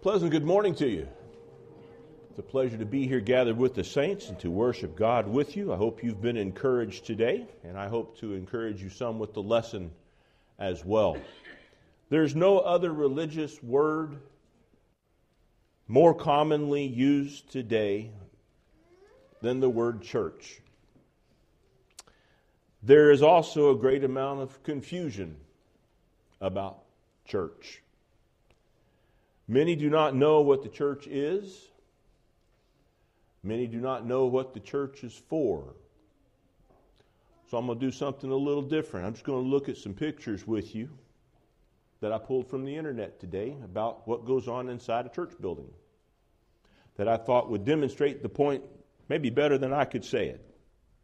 Pleasant good morning to you. It's a pleasure to be here gathered with the saints and to worship God with you. I hope you've been encouraged today, and I hope to encourage you some with the lesson as well. There's no other religious word more commonly used today than the word church. There is also a great amount of confusion about church. Many do not know what the church is. Many do not know what the church is for. So I'm going to do something a little different. I'm just going to look at some pictures with you that I pulled from the internet today about what goes on inside a church building that I thought would demonstrate the point maybe better than I could say it.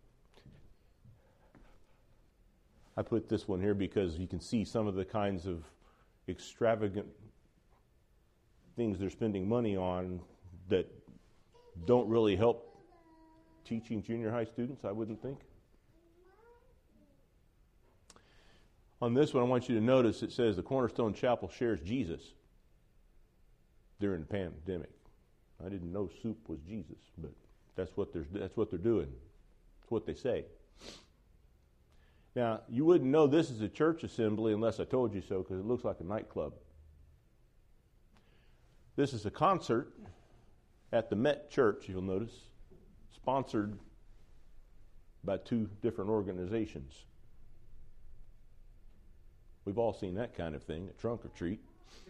I put this one here because you can see some of the kinds of extravagant things they're spending money on that don't really help teaching junior high students, I wouldn't think. On this one, I want you to notice it says the Cornerstone Chapel shares Jesus during the pandemic. I didn't know soup was Jesus, but that's what they're doing. That's what they say. Now, you wouldn't know this is a church assembly unless I told you so, because it looks like a nightclub. This is a concert at the Met Church, you'll notice, sponsored by two different organizations. We've all seen that kind of thing at Trunk or Treat.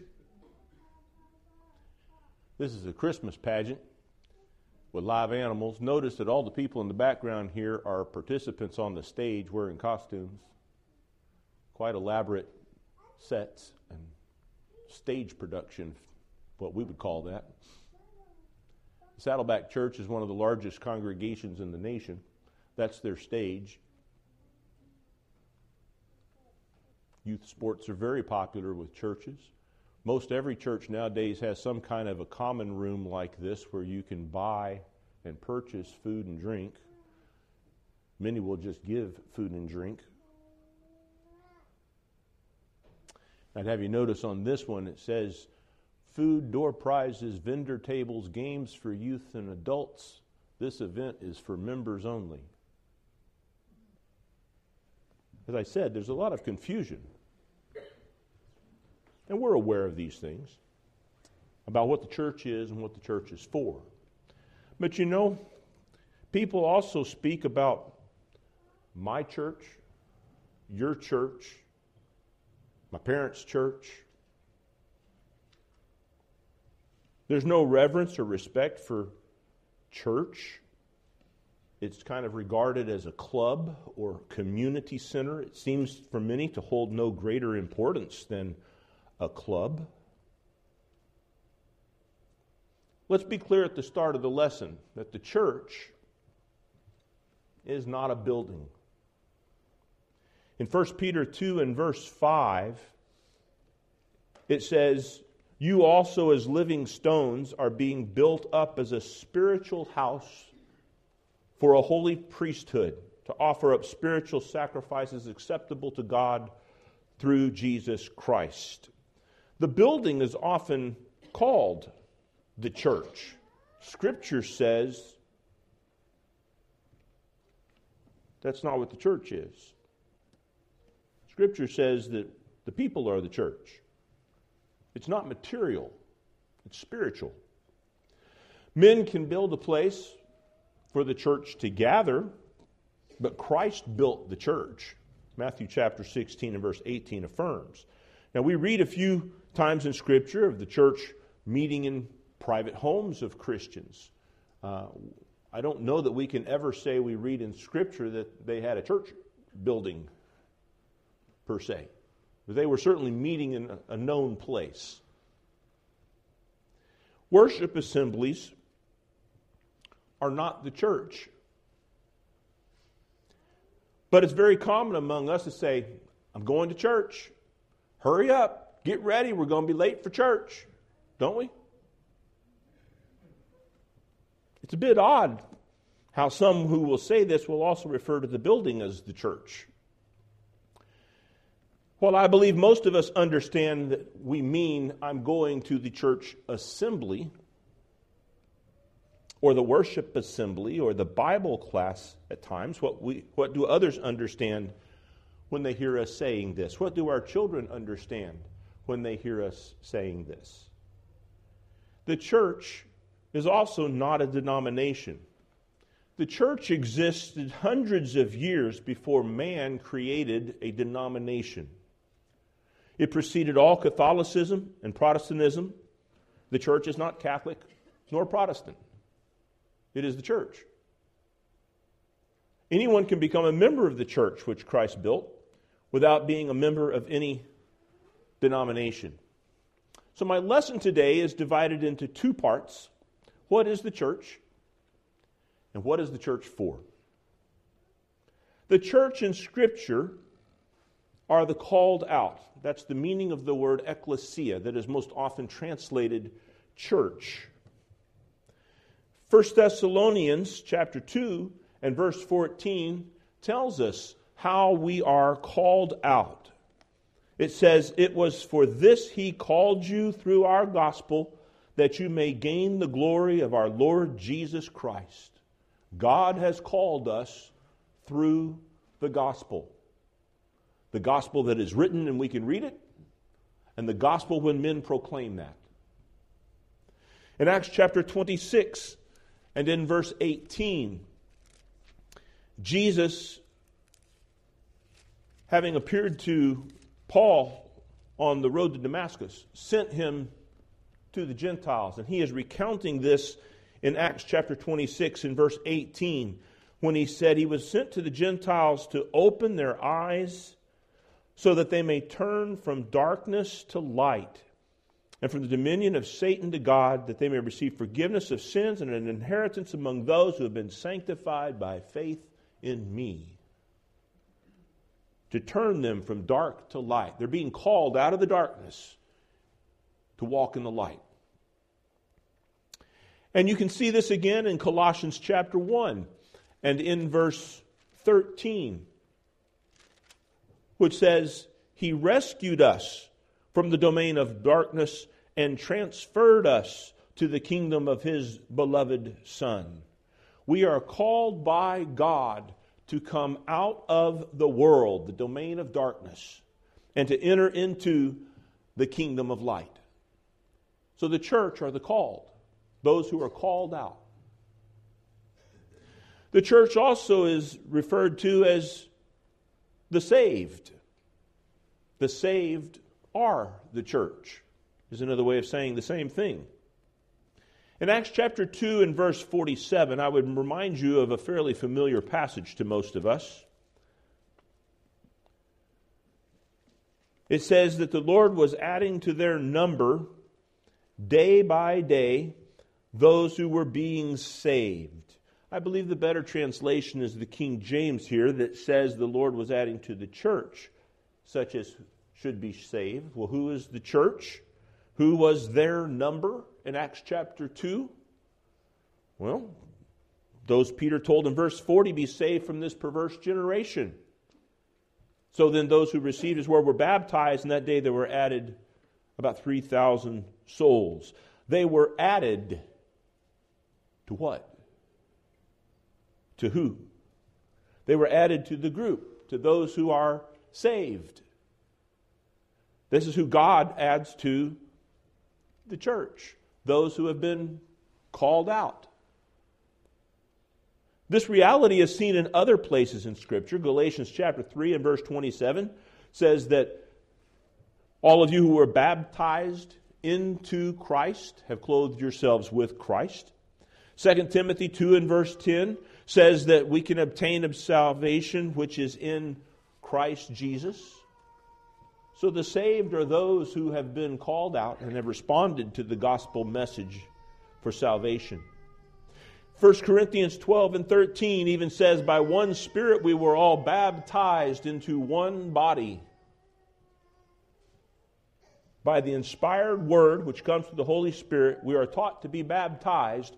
This is a Christmas pageant with live animals. Notice that all the people in the background here are participants on the stage wearing costumes. Quite elaborate sets and stage production, what we would call that. Saddleback Church is one of the largest congregations in the nation. That's their stage. Youth sports are very popular with churches. Most every church nowadays has some kind of a common room like this where you can buy and purchase food and drink. Many will just give food and drink. I'd have you notice on this one it says food, door prizes, vendor tables, games for youth and adults. This event is for members only. As I said, there's a lot of confusion. And we're aware of these things about what the church is and what the church is for. But you know, people also speak about my church, your church, my parents' church. There's no reverence or respect for church. It's kind of regarded as a club or community center. It seems for many to hold no greater importance than a club. Let's be clear at the start of the lesson that the church is not a building. In 1 Peter 2 and verse 5, it says, "You also as living stones are being built up as a spiritual house for a holy priesthood, to offer up spiritual sacrifices acceptable to God through Jesus Christ." The building is often called the church. Scripture says that's not what the church is. Scripture says that the people are the church. It's not material, it's spiritual. Men can build a place for the church to gather, but Christ built the church. Matthew chapter 16 and verse 18 affirms. Now we read a few times in Scripture of the church meeting in private homes of Christians. I don't know that we can ever say we read in Scripture that they had a church building per se. But they were certainly meeting in a known place. Worship assemblies are not the church. But it's very common among us to say, I'm going to church. Hurry up. Get ready. We're going to be late for church. Don't we? It's a bit odd how some who will say this will also refer to the building as the church. Well, I believe most of us understand that we mean I'm going to the church assembly or the worship assembly or the Bible class at times. What do others understand when they hear us saying this? What do our children understand when they hear us saying this? The church is also not a denomination. The church existed hundreds of years before man created a denomination. It preceded all Catholicism and Protestantism. The church is not Catholic nor Protestant. It is the church. Anyone can become a member of the church which Christ built without being a member of any denomination. So my lesson today is divided into two parts. What is the church? And what is the church for? The church in Scripture are the called out. That's the meaning of the word ecclesia that is most often translated church. 1 Thessalonians chapter 2 and verse 14 tells us how we are called out. It says, "It was for this he called you through our gospel, that you may gain the glory of our Lord Jesus Christ." God has called us through the gospel. The gospel that is written and we can read it, and the gospel when men proclaim that. In Acts chapter 26 and in verse 18, Jesus, having appeared to Paul on the road to Damascus, sent him to the Gentiles. And he is recounting this in Acts chapter 26 and verse 18, when he said he was sent to the Gentiles to open their eyes so that they may turn from darkness to light, and from the dominion of Satan to God, that they may receive forgiveness of sins and an inheritance among those who have been sanctified by faith in me. To turn them from dark to light. They're being called out of the darkness to walk in the light. And you can see this again in Colossians chapter 1 and in verse 13. Which says, "He rescued us from the domain of darkness and transferred us to the kingdom of His beloved Son." We are called by God to come out of the world, the domain of darkness, and to enter into the kingdom of light. So the church are the called, those who are called out. The church also is referred to as the saved. The saved are the church, is another way of saying the same thing. In Acts chapter 2 and verse 47, I would remind you of a fairly familiar passage to most of us. It says that the Lord was adding to their number day by day those who were being saved. I believe the better translation is the King James here that says the Lord was adding to the church such as should be saved. Well, who is the church? Who was their number in Acts chapter 2? Well, those Peter told in verse 40, "Be saved from this perverse generation." So then those who received His word were baptized, and that day there were added about 3,000 souls. They were added to what? To who? They were added to the group, to those who are saved. This is who God adds to the church, those who have been called out. This reality is seen in other places in Scripture. Galatians chapter 3 and verse 27 says that all of you who were baptized into Christ have clothed yourselves with Christ. 2 Timothy 2 and verse 10 says that we can obtain of salvation which is in Christ Jesus. So the saved are those who have been called out and have responded to the gospel message for salvation. 1 Corinthians 12 and 13 even says, "By one Spirit we were all baptized into one body." By the inspired word, which comes from the Holy Spirit, we are taught to be baptized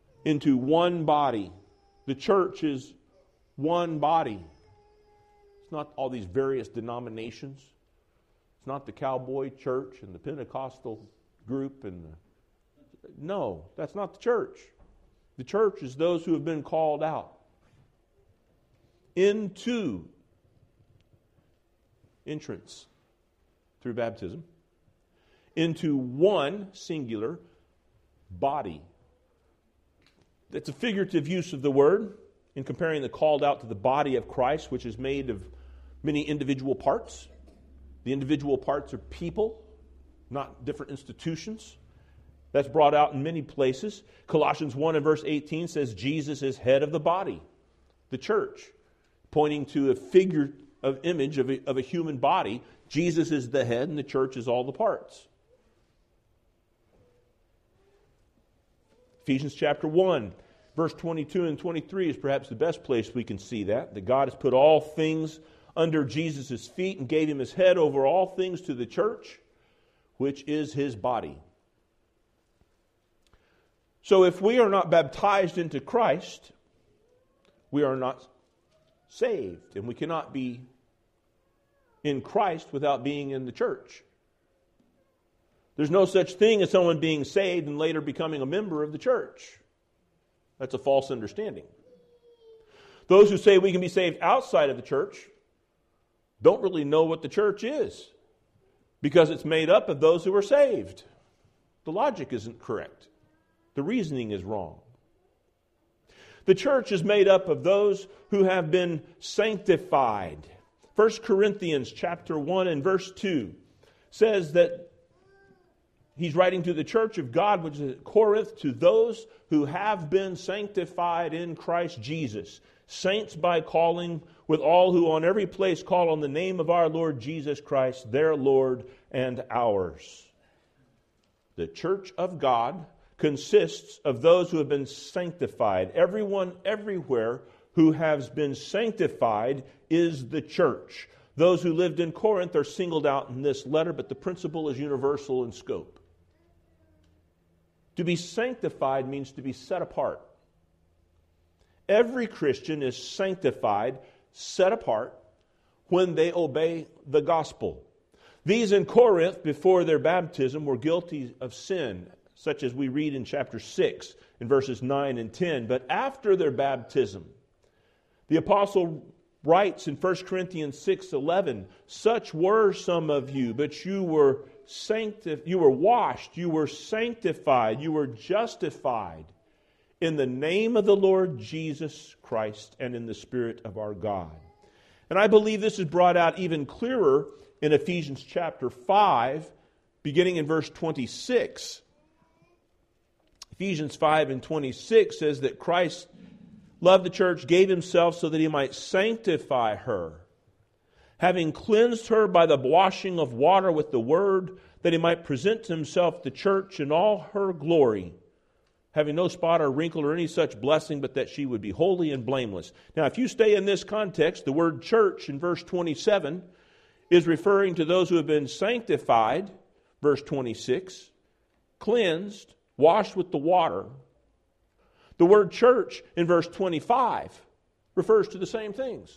into one body. The church is one body. It's not all these various denominations. It's not the cowboy church and the Pentecostal group. No, that's not the church. The church is those who have been called out into entrance through baptism into one singular body. That's a figurative use of the word in comparing the called out to the body of Christ, which is made of many individual parts. The individual parts are people, not different institutions. That's brought out in many places. Colossians 1 and verse 18 says Jesus is head of the body, the church, pointing to a figure of image of a human body. Jesus is the head and the church is all the parts. Ephesians chapter 1, verse 22 and 23 is perhaps the best place we can see that God has put all things under Jesus' feet and gave him his head over all things to the church, which is his body. So if we are not baptized into Christ, we are not saved, and we cannot be in Christ without being in the church. There's no such thing as someone being saved and later becoming a member of the church. That's a false understanding. Those who say we can be saved outside of the church don't really know what the church is, because it's made up of those who are saved. The logic isn't correct. The reasoning is wrong. The church is made up of those who have been sanctified. 1 Corinthians chapter 1 and verse 2 says that he's writing to the church of God, which is at Corinth, to those who have been sanctified in Christ Jesus. Saints by calling, with all who on every place call on the name of our Lord Jesus Christ, their Lord and ours. The church of God consists of those who have been sanctified. Everyone, everywhere who has been sanctified is the church. Those who lived in Corinth are singled out in this letter, but the principle is universal in scope. To be sanctified means to be set apart. Every Christian is sanctified, set apart, when they obey the gospel. These in Corinth, before their baptism, were guilty of sin, such as we read in chapter 6, in verses 9 and 10. But after their baptism, the apostle writes in 1 Corinthians 6:11, such were some of you, but you were washed, you were sanctified, you were justified in the name of the Lord Jesus Christ and in the Spirit of our God. And I believe this is brought out even clearer in Ephesians chapter 5, beginning in verse 26. Ephesians 5 and 26 says that Christ loved the church, gave himself so that he might sanctify her, having cleansed her by the washing of water with the word, that he might present to himself the church in all her glory, having no spot or wrinkle or any such blessing, but that she would be holy and blameless. Now, if you stay in this context, the word church in verse 27 is referring to those who have been sanctified, verse 26, cleansed, washed with the water. The word church in verse 25 refers to the same things.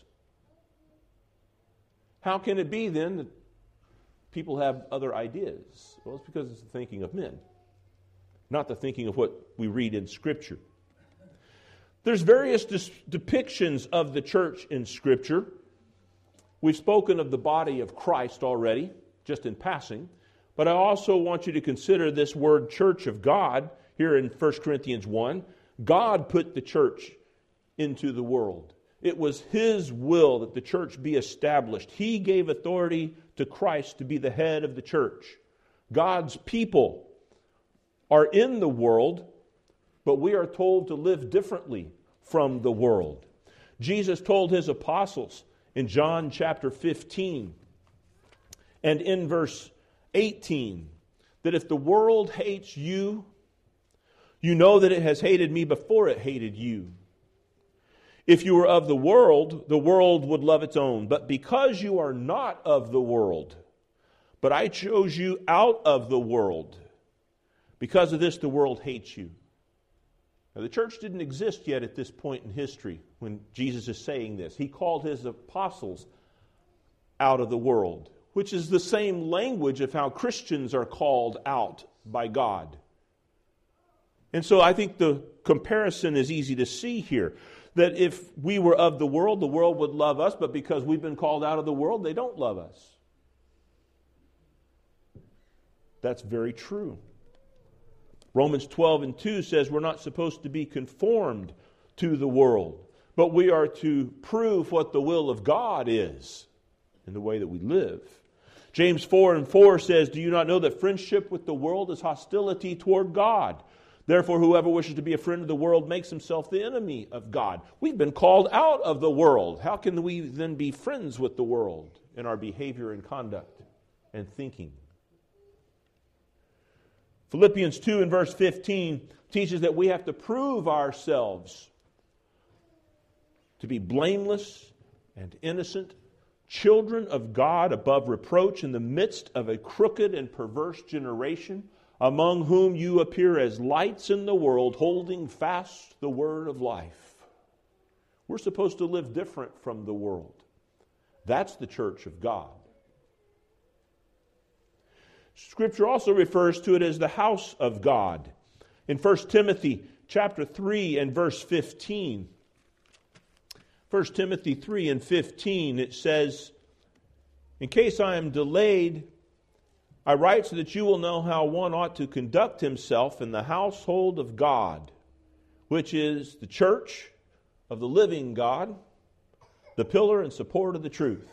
How can it be then that people have other ideas? Well, it's because it's the thinking of men, not the thinking of what we read in Scripture. There's various depictions of the church in Scripture. We've spoken of the body of Christ already, just in passing. But I also want you to consider this word church of God here in 1 Corinthians 1. God put the church into the world. It was his will that the church be established. He gave authority to Christ to be the head of the church. God's people are in the world, but we are told to live differently from the world. Jesus told his apostles in John chapter 15 and in verse 18 that if the world hates you, you know that it has hated me before it hated you. If you were of the world would love its own. But because you are not of the world, but I chose you out of the world, because of this the world hates you. Now, the church didn't exist yet at this point in history when Jesus is saying this. He called his apostles out of the world, which is the same language of how Christians are called out by God. And so I think the comparison is easy to see here. That if we were of the world would love us, but because we've been called out of the world, they don't love us. That's very true. Romans 12:2 says we're not supposed to be conformed to the world, but we are to prove what the will of God is in the way that we live. James 4:4 says, do you not know that friendship with the world is hostility toward God? Therefore, whoever wishes to be a friend of the world makes himself the enemy of God. We've been called out of the world. How can we then be friends with the world in our behavior and conduct and thinking? Philippians 2 and verse 15 teaches that we have to prove ourselves to be blameless and innocent, children of God above reproach in the midst of a crooked and perverse generation, among whom you appear as lights in the world, holding fast the word of life. We're supposed to live different from the world. That's the church of God. Scripture also refers to it as the house of God. In 1 Timothy chapter 3 and verse 15, 1 Timothy 3 and 15, it says, in case I am delayed, I write so that you will know how one ought to conduct himself in the household of God, which is the church of the living God, the pillar and support of the truth.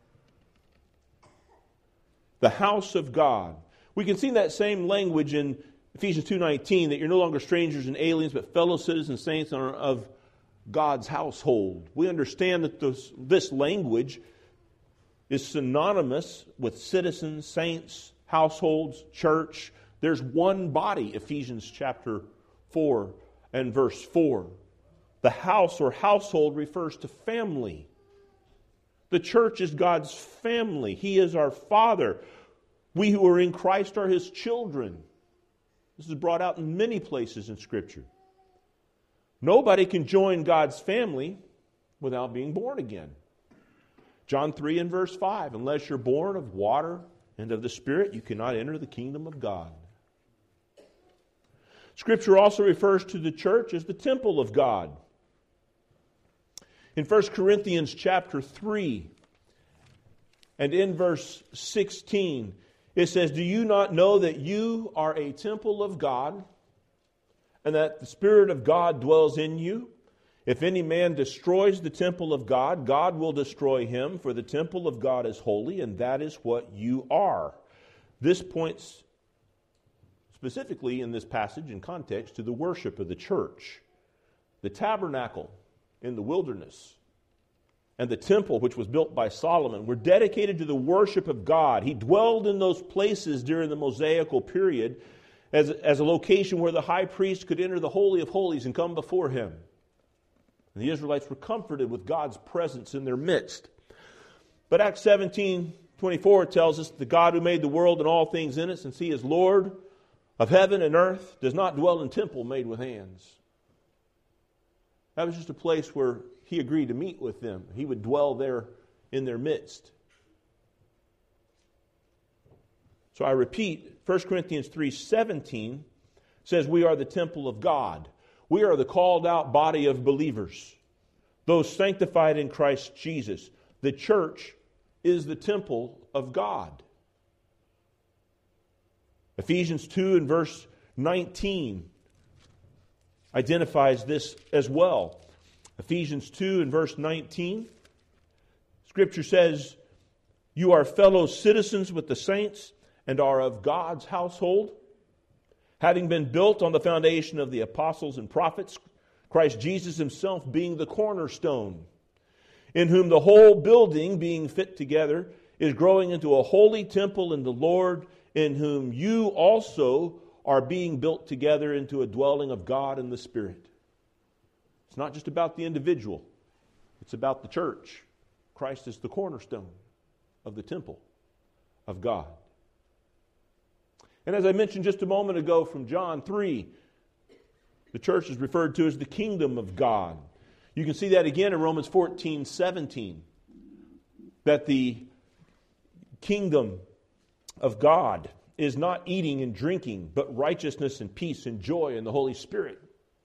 The house of God. We can see that same language in Ephesians 2:19, that you're no longer strangers and aliens, but fellow citizens, saints of God's household. We understand that this language is synonymous with citizens, saints, households, church. There's one body, Ephesians chapter 4 and verse 4. The house or household refers to family. The church is God's family. He is our Father. We who are in Christ are His children. This is brought out in many places in Scripture. Nobody can join God's family without being born again. John 3 and verse 5, unless you're born of water and of the Spirit, you cannot enter the kingdom of God. Scripture also refers to the church as the temple of God. In 1 Corinthians chapter 3 and in verse 16, it says, do you not know that you are a temple of God and that the Spirit of God dwells in you? If any man destroys the temple of God, God will destroy him, for the temple of God is holy, and that is what you are. This points specifically in this passage in context to the worship of the church. The tabernacle in the wilderness and the temple, which was built by Solomon, were dedicated to the worship of God. He dwelled in those places during the Mosaical period as a location where the high priest could enter the Holy of Holies and come before him. And the Israelites were comforted with God's presence in their midst. But Acts 17:24 tells us the God who made the world and all things in it, since He is Lord of heaven and earth, does not dwell in temple made with hands. That was just a place where He agreed to meet with them. He would dwell there in their midst. So I repeat, 1 Corinthians 3:17 says we are the temple of God. We are the called out body of believers, those sanctified in Christ Jesus. The church is the temple of God. Ephesians 2 and verse 19 identifies this as well. Ephesians 2 and verse 19, Scripture says, you are fellow citizens with the saints and are of God's household, having been built on the foundation of the apostles and prophets, Christ Jesus Himself being the cornerstone, in whom the whole building being fit together is growing into a holy temple in the Lord, in whom you also are being built together into a dwelling of God in the Spirit. It's not just about the individual. It's about the church. Christ is the cornerstone of the temple of God. And as I mentioned just a moment ago from John 3, the church is referred to as the kingdom of God. You can see that again in Romans 14:17, that the kingdom of God is not eating and drinking, but righteousness and peace and joy in the Holy Spirit.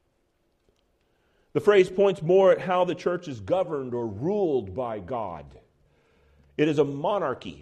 The phrase points more at how the church is governed or ruled by God. It is a monarchy.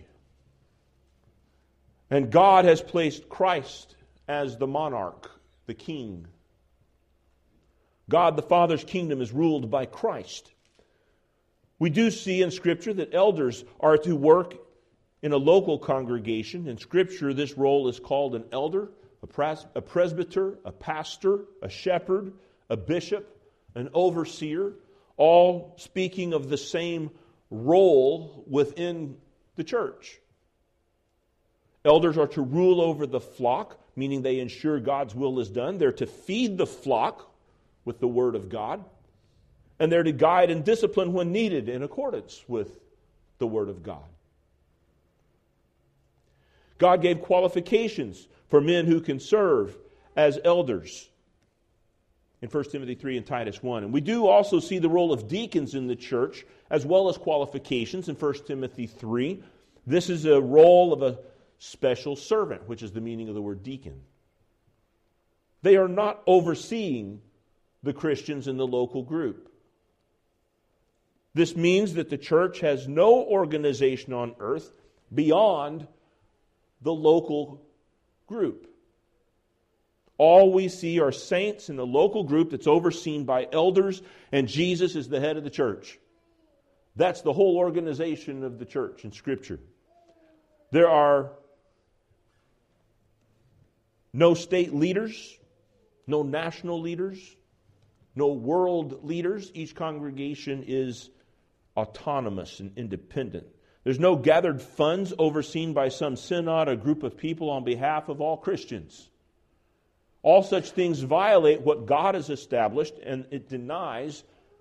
And God has placed Christ as the monarch, the king. God the Father's kingdom is ruled by Christ. We do see in Scripture that elders are to work in a local congregation. In Scripture, this role is called an elder, a presbyter, a pastor, a shepherd, a bishop, an overseer, all speaking of the same role within the church. Elders are to rule over the flock, meaning they ensure God's will is done. They're to feed the flock with the Word of God. And they're to guide and discipline when needed in accordance with the Word of God. God gave qualifications for men who can serve as elders in 1 Timothy 3 and Titus 1. And we do also see the role of deacons in the church as well as qualifications in 1 Timothy 3. This is a role of a special servant, which is the meaning of the word deacon. They are not overseeing the Christians in the local group. This means that the church has no organization on earth beyond the local group. All we see are saints in the local group that's overseen by elders, and Jesus is the head of the church. That's the whole organization of the church in Scripture. There are no state leaders, no national leaders, no world leaders. Each congregation is autonomous and independent. There's no gathered funds overseen by some synod or group of people on behalf of all Christians. All such things violate what God has established, and it denies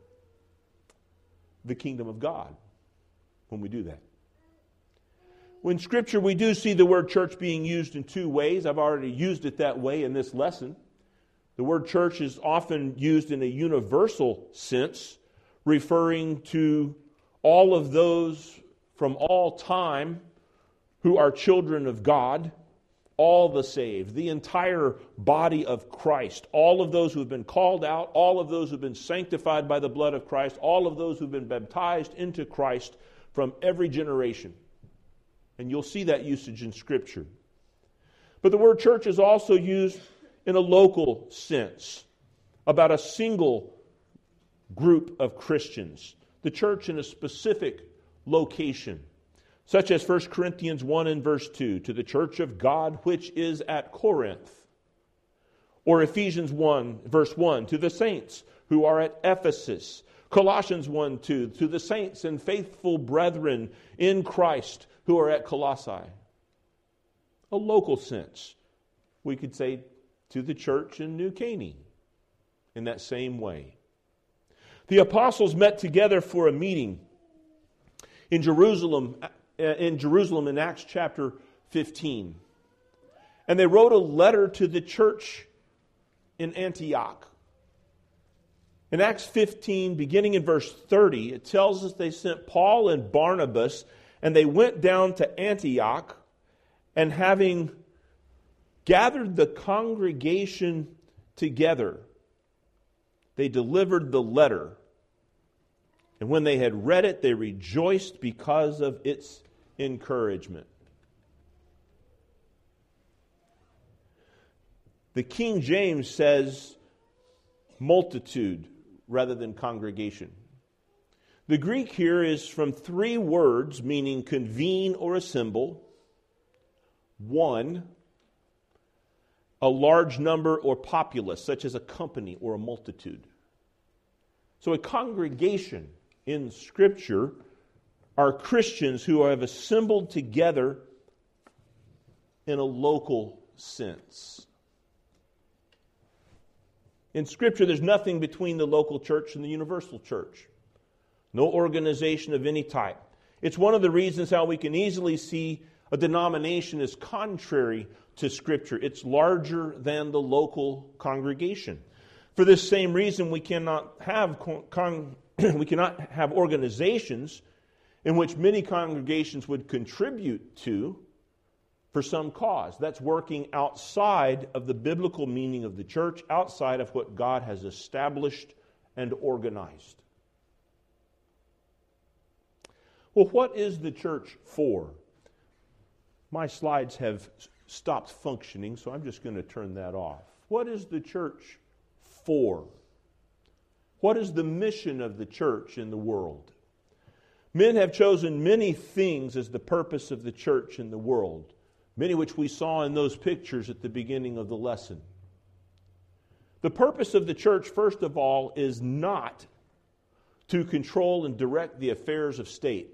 the kingdom of God when we do that. In Scripture, we do see the word church being used in two ways. I've already used it that way in this lesson. The word church is often used in a universal sense, referring to all of those from all time who are children of God, all the saved, the entire body of Christ, all of those who have been called out, all of those who have been sanctified by the blood of Christ, all of those who have been baptized into Christ from every generation. And you'll see that usage in Scripture. But the word church is also used in a local sense about a single group of Christians, the church in a specific location, such as 1 Corinthians 1 and verse 2, to the church of God which is at Corinth. Or Ephesians 1, verse 1, to the saints who are at Ephesus. Colossians 1, 2, to the saints and faithful brethren in Christ who are at Colossae. A local sense. We could say to the church in New Caney in that same way. The apostles met together for a meeting in Jerusalem in Acts chapter 15. And they wrote a letter to the church in Antioch. In Acts 15, beginning in verse 30, it tells us they sent Paul and Barnabas, and they went down to Antioch, and having gathered the congregation together, they delivered the letter. And when they had read it, they rejoiced because of its encouragement. The King James says multitude rather than congregation. The Greek here is from three words meaning convene or assemble. One, a large number or populace, such as a company or a multitude. So a congregation in Scripture are Christians who have assembled together in a local sense. In Scripture, there's nothing between the local church and the universal church. No organization of any type. It's one of the reasons how we can easily see a denomination as contrary to Scripture. It's larger than the local congregation. For this same reason, we cannot have organizations in which many congregations would contribute to for some cause. That's working outside of the biblical meaning of the church, outside of what God has established and organized. Well, what is the church for? My slides have stopped functioning, so I'm just going to turn that off. What is the church for? What is the mission of the church in the world? Men have chosen many things as the purpose of the church in the world, many which we saw in those pictures at the beginning of the lesson. The purpose of the church, first of all, is not to control and direct the affairs of state.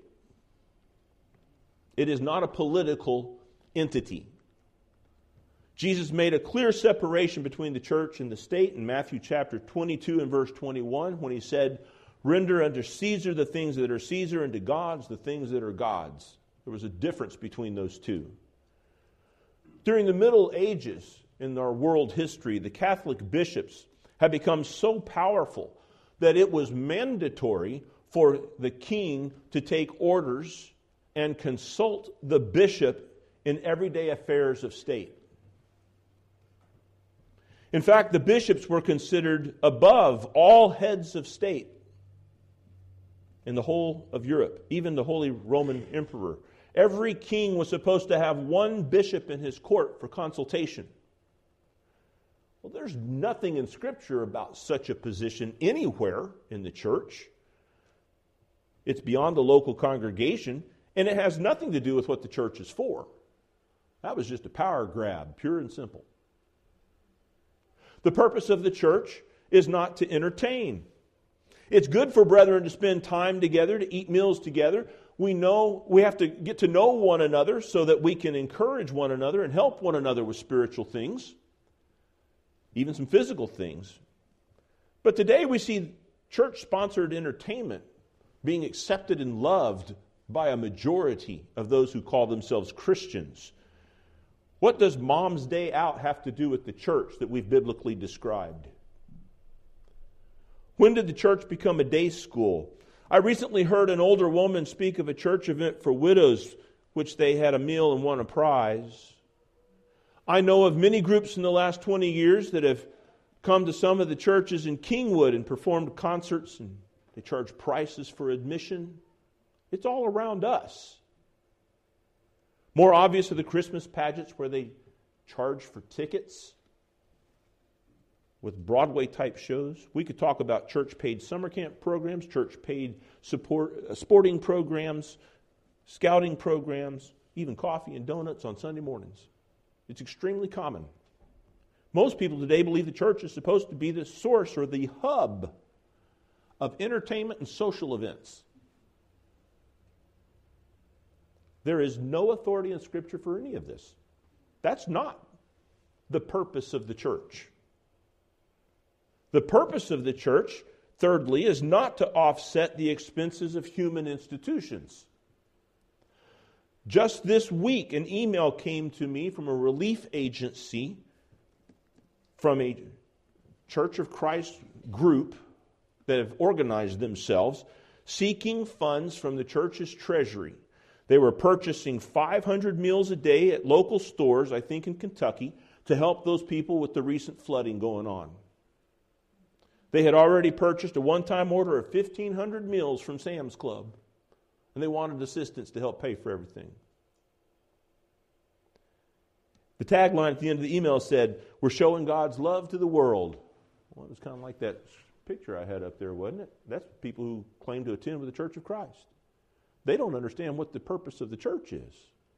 It is not a political entity. Jesus made a clear separation between the church and the state in Matthew chapter 22 and verse 21 when he said, "Render unto Caesar the things that are Caesar, and to God's the things that are God's." There was a difference between those two. During the Middle Ages in our world history, the Catholic bishops had become so powerful that it was mandatory for the king to take orders and consult the bishop in everyday affairs of state. In fact, the bishops were considered above all heads of state in the whole of Europe, even the Holy Roman Emperor. Every king was supposed to have one bishop in his court for consultation. Well, there's nothing in Scripture about such a position anywhere in the church. It's beyond the local congregation, and it has nothing to do with what the church is for. That was just a power grab, pure and simple. The purpose of the church is not to entertain. It's good for brethren to spend time together, to eat meals together. We know we have to get to know one another so that we can encourage one another and help one another with spiritual things, even some physical things. But today we see church-sponsored entertainment being accepted and loved by a majority of those who call themselves Christians. What does Mom's Day Out have to do with the church that we've biblically described? When did the church become a day school? I recently heard an older woman speak of a church event for widows, which they had a meal and won a prize. I know of many groups in the last 20 years that have come to some of the churches in Kingwood and performed concerts, and they charge prices for admission. It's all around us. More obvious are the Christmas pageants where they charge for tickets with Broadway-type shows. We could talk about church-paid summer camp programs, church-paid sporting programs, scouting programs, even coffee and donuts on Sunday mornings. It's extremely common. Most people today believe the church is supposed to be the source or the hub of entertainment and social events. There is no authority in Scripture for any of this. That's not the purpose of the church. The purpose of the church, thirdly, is not to offset the expenses of human institutions. Just this week, an email came to me from a relief agency from a Church of Christ group that have organized themselves, seeking funds from the church's treasury. They were purchasing 500 meals a day at local stores, I think in Kentucky, to help those people with the recent flooding going on. They had already purchased a one-time order of 1,500 meals from Sam's Club, and they wanted assistance to help pay for everything. The tagline at the end of the email said, "We're showing God's love to the world." Well, it was kind of like that picture I had up there, wasn't it? That's people who claim to attend with the Church of Christ. They don't understand what the purpose of the church is.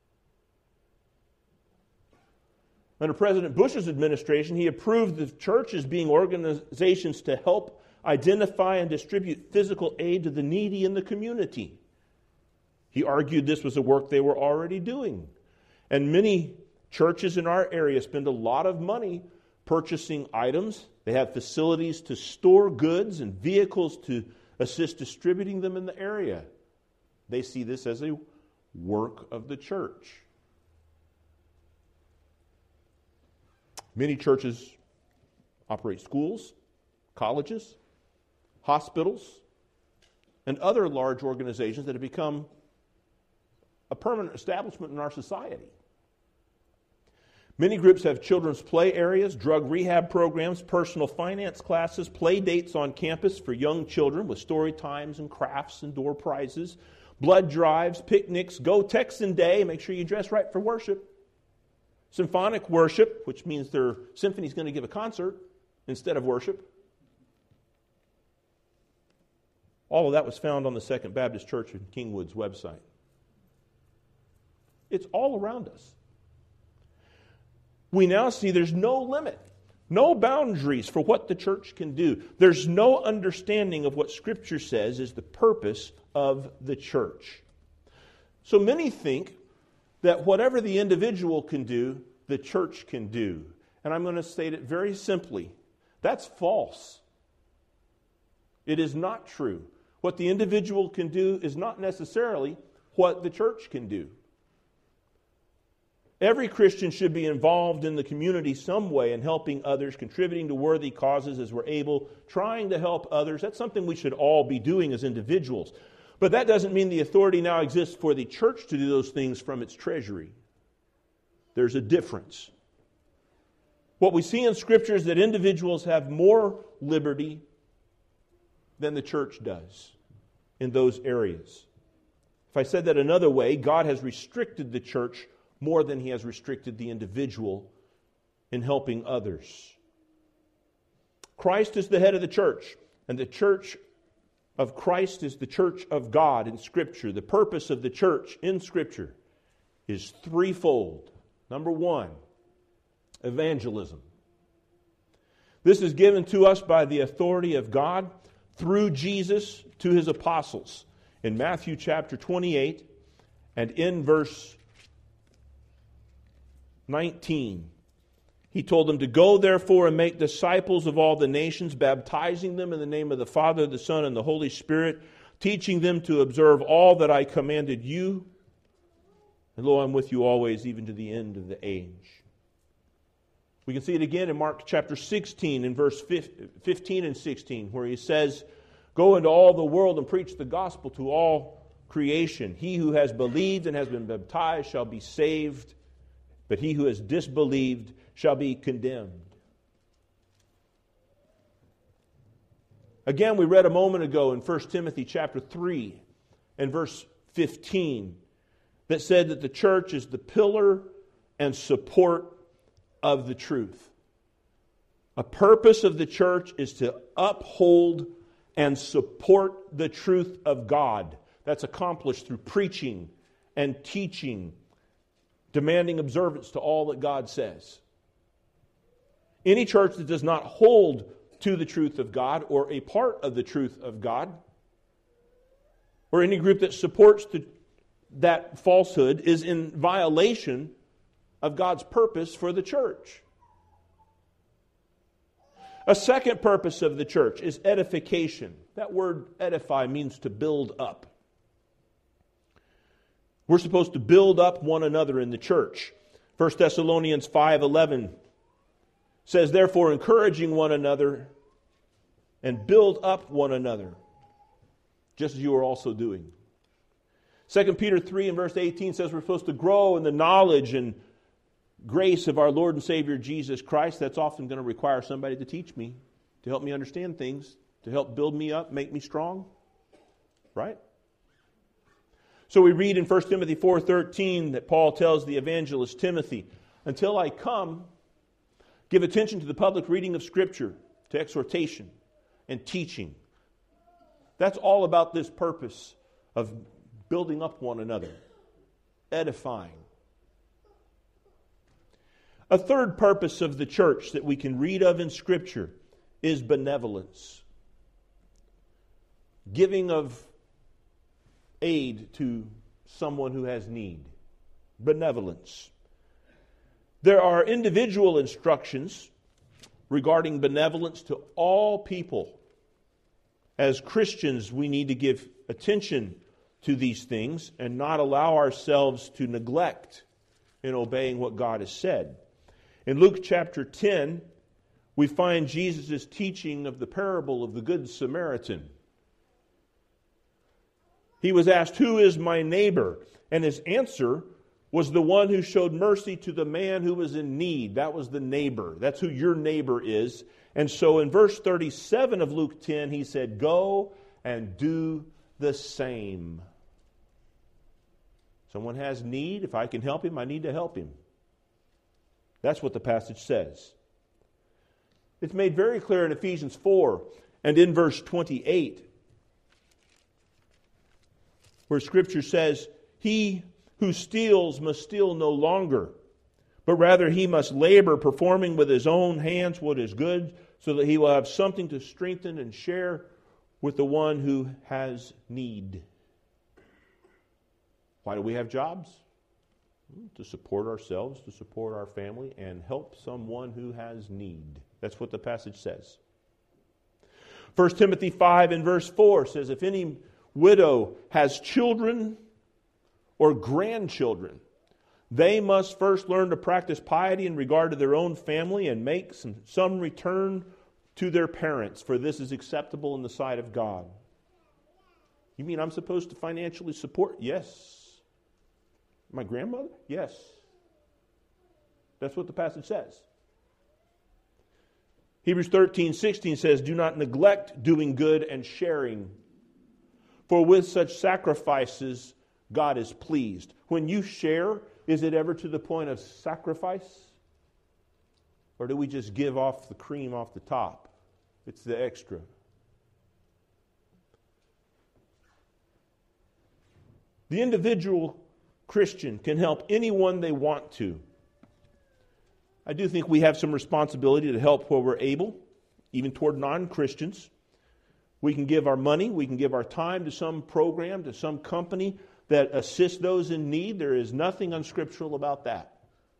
Under President Bush's administration, he approved the churches being organizations to help identify and distribute physical aid to the needy in the community. He argued this was a work they were already doing. And many churches in our area spend a lot of money purchasing items. They have facilities to store goods and vehicles to assist distributing them in the area. They see this as a work of the church. Many churches operate schools, colleges, hospitals, and other large organizations that have become a permanent establishment in our society. Many groups have children's play areas, drug rehab programs, personal finance classes, play dates on campus for young children with story times and crafts and door prizes, blood drives, picnics, go Texan Day, make sure you dress right for worship, symphonic worship, which means their symphony's going to give a concert instead of worship. All of that was found on the Second Baptist Church in Kingwood's website. It's all around us. We now see there's no limit, no boundaries for what the church can do. There's no understanding of what Scripture says is the purpose of the church. So many think that whatever the individual can do, the church can do. And I'm going to state it very simply. That's false. It is not true. What the individual can do is not necessarily what the church can do. Every Christian should be involved in the community some way in helping others, contributing to worthy causes as we're able, trying to help others. That's something we should all be doing as individuals. But that doesn't mean the authority now exists for the church to do those things from its treasury. There's a difference. What we see in Scripture is that individuals have more liberty than the church does in those areas. If I said that another way, God has restricted the church more than He has restricted the individual in helping others. Christ is the head of the church, and the church of Christ is the church of God in Scripture. The purpose of the church in Scripture is threefold. Number one, evangelism. This is given to us by the authority of God through Jesus to His apostles. In Matthew chapter 28 and in verse 19, He told them to go therefore and make disciples of all the nations, baptizing them in the name of the Father, the Son, and the Holy Spirit, teaching them to observe all that I commanded you. And lo, I'm with you always, even to the end of the age. We can see it again in Mark chapter 16 in verse 15 and 16, where He says, go into all the world and preach the gospel to all creation. He who has believed and has been baptized shall be saved, but he who has disbelieved shall be condemned. Again, we read a moment ago in 1 Timothy chapter 3 and verse 15 that said that the church is the pillar and support of the truth. A purpose of the church is to uphold and support the truth of God. That's accomplished through preaching and teaching, demanding observance to all that God says. Any church that does not hold to the truth of God or a part of the truth of God, or any group that supports that falsehood, is in violation of God's purpose for the church. A second purpose of the church is edification. That word edify means to build up. We're supposed to build up one another in the church. 1 Thessalonians 5:11 says, therefore, encouraging one another and build up one another, just as you are also doing. 2 Peter 3 and verse 18 says we're supposed to grow in the knowledge and grace of our Lord and Savior Jesus Christ. That's often going to require somebody to teach me, to help me understand things, to help build me up, make me strong. Right? So we read in 1 Timothy 4:13 that Paul tells the evangelist Timothy, until I come, give attention to the public reading of Scripture, to exhortation and teaching. That's all about this purpose of building up one another, edifying. A third purpose of the church that we can read of in Scripture is benevolence. Giving of aid to someone who has need. Benevolence. There are individual instructions regarding benevolence to all people. As Christians, we need to give attention to these things and not allow ourselves to neglect in obeying what God has said. In Luke chapter 10, we find Jesus' teaching of the parable of the Good Samaritan. He was asked, "Who is my neighbor?" And his answer was the one who showed mercy to the man who was in need. That was the neighbor. That's who your neighbor is. And so in verse 37 of Luke 10, he said, "Go and do the same." Someone has need. If I can help him, I need to help him. That's what the passage says. It's made very clear in Ephesians 4 and in verse 28, where Scripture says, "He who steals must steal no longer, but rather he must labor, performing with his own hands what is good, so that he will have something to strengthen and share with the one who has need." Why do we have jobs? To support ourselves, to support our family, and help someone who has need. That's what the passage says. 1 Timothy 5 and verse 4 says, "If any widow has children or grandchildren, they must first learn to practice piety in regard to their own family and make some return to their parents, for this is acceptable in the sight of God." You mean I'm supposed to financially support? Yes. My grandmother? Yes. That's what the passage says. Hebrews 13:16 says, "Do not neglect doing good and sharing, for with such sacrifices God is pleased." When you share, is it ever to the point of sacrifice? Or do we just give off the cream off the top? It's the extra. The individual Christian can help anyone they want to. I do think we have some responsibility to help where we're able, even toward non-Christians. We can give our money, we can give our time to some program, to some company that assists those in need. There is nothing unscriptural about that.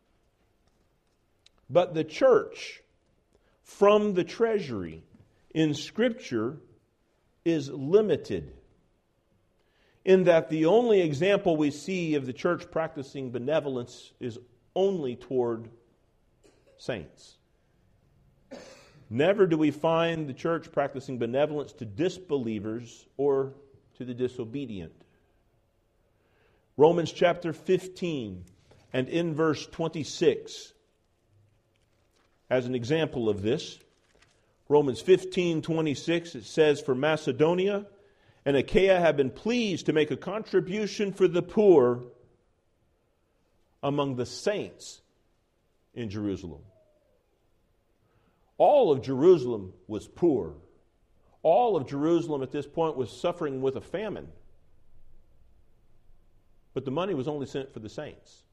But the church, from the treasury, in Scripture, is limited, in that the only example we see of the church practicing benevolence is only toward saints. Never do we find the church practicing benevolence to disbelievers or to the disobedient. Romans chapter 15 and in verse 26, as an example of this, Romans 15:26, it says, "For Macedonia and Achaia have been pleased to make a contribution for the poor among the saints in Jerusalem." All of Jerusalem was poor. All of Jerusalem at this point was suffering with a famine. But the money was only sent for the saints.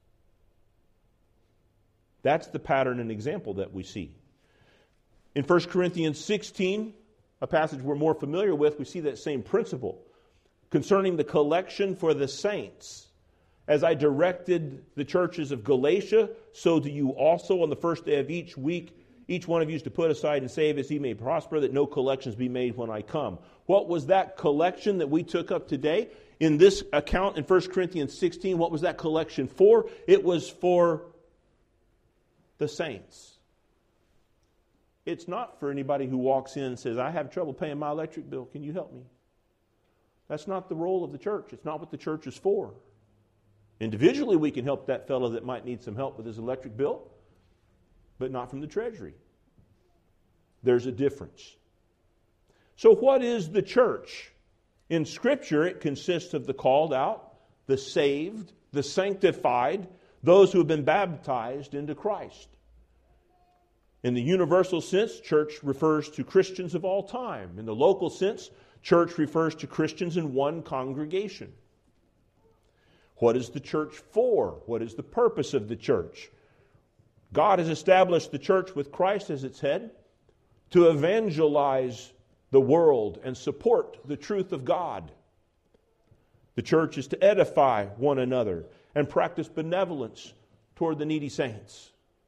That's the pattern and example that we see. In 1 Corinthians 16, a passage we're more familiar with, we see that same principle concerning the collection for the saints. "As I directed the churches of Galatia, so do you also on the first day of each week, each one of you is to put aside and save as he may prosper, that no collections be made when I come." What was that collection that we took up today? In this account in 1 Corinthians 16, what was that collection for? It was for the saints. It's not for anybody who walks in and says, "I have trouble paying my electric bill. Can you help me?" That's not the role of the church. It's not what the church is for. Individually, we can help that fellow that might need some help with his electric bill, but not from the treasury. There's a difference. So what is the church? In Scripture, it consists of the called out, the saved, the sanctified, those who have been baptized into Christ. In the universal sense, church refers to Christians of all time. In the local sense, church refers to Christians in one congregation. What is the church for? What is the purpose of the church? God has established the church with Christ as its head to evangelize the world and support the truth of God. The church is to edify one another and practice benevolence toward the needy saints.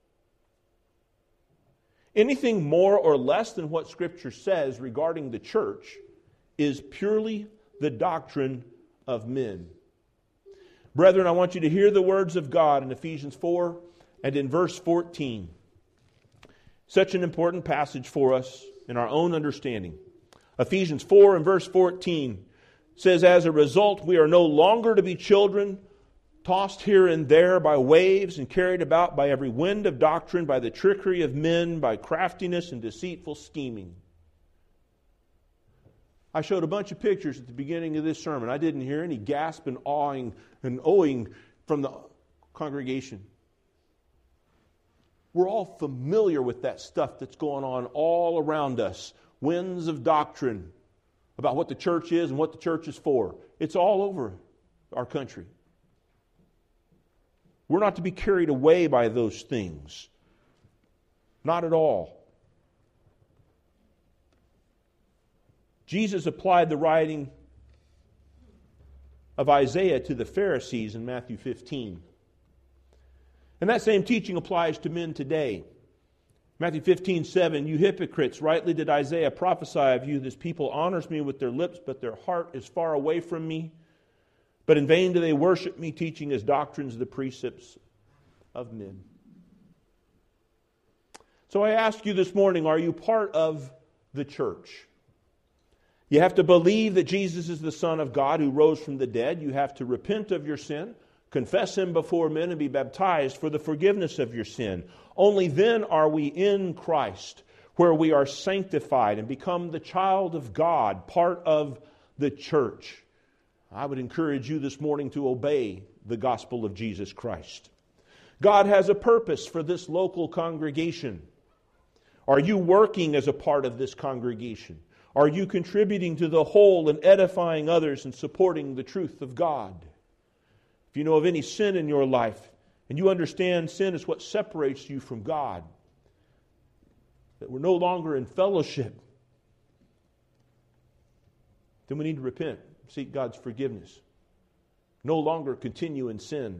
Anything more or less than what Scripture says regarding the church is purely the doctrine of men. Brethren, I want you to hear the words of God in Ephesians 4 and in verse 14. Such an important passage for us in our own understanding. Ephesians 4 and verse 14. It says, as a result, we are no longer to be children, tossed here and there by waves and carried about by every wind of doctrine, by the trickery of men, by craftiness and deceitful scheming. I showed a bunch of pictures at the beginning of this sermon. I didn't hear any gasp and awing and ohing from the congregation. We're all familiar with that stuff that's going on all around us. Winds of doctrine about what the church is and what the church is for. It's all over our country. We're not to be carried away by those things. Not at all. Jesus applied the writing of Isaiah to the Pharisees in Matthew 15. And that same teaching applies to men today. Matthew 15:7, you hypocrites, rightly did Isaiah prophesy of you, this people honors me with their lips, but their heart is far away from me. But in vain do they worship me, teaching as doctrines the precepts of men. So I ask you this morning, are you part of the church? You have to believe that Jesus is the Son of God who rose from the dead. You have to repent of your sin, confess Him before men, and be baptized for the forgiveness of your sin. Only then are we in Christ, where we are sanctified and become the child of God, part of the church. I would encourage you this morning to obey the gospel of Jesus Christ. God has a purpose for this local congregation. Are you working as a part of this congregation? Are you contributing to the whole and edifying others and supporting the truth of God? If you know of any sin in your life, and you understand sin is what separates you from God, that we're no longer in fellowship, then we need to repent, seek God's forgiveness. No longer continue in sin.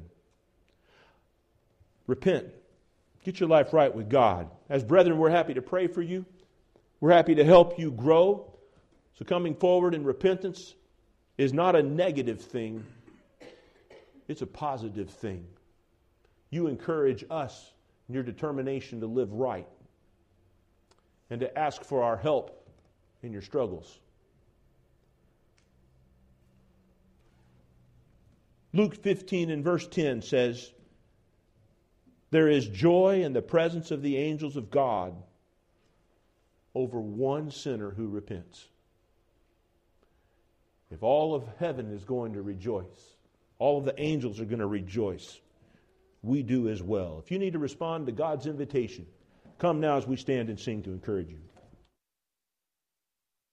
Repent. Get your life right with God. As brethren, we're happy to pray for you. We're happy to help you grow. So coming forward in repentance is not a negative thing. It's a positive thing. You encourage us in your determination to live right and to ask for our help in your struggles. Luke 15 and verse 10 says, there is joy in the presence of the angels of God over one sinner who repents. If all of heaven is going to rejoice, all of the angels are going to rejoice, we do as well. If you need to respond to God's invitation, come now as we stand and sing to encourage you.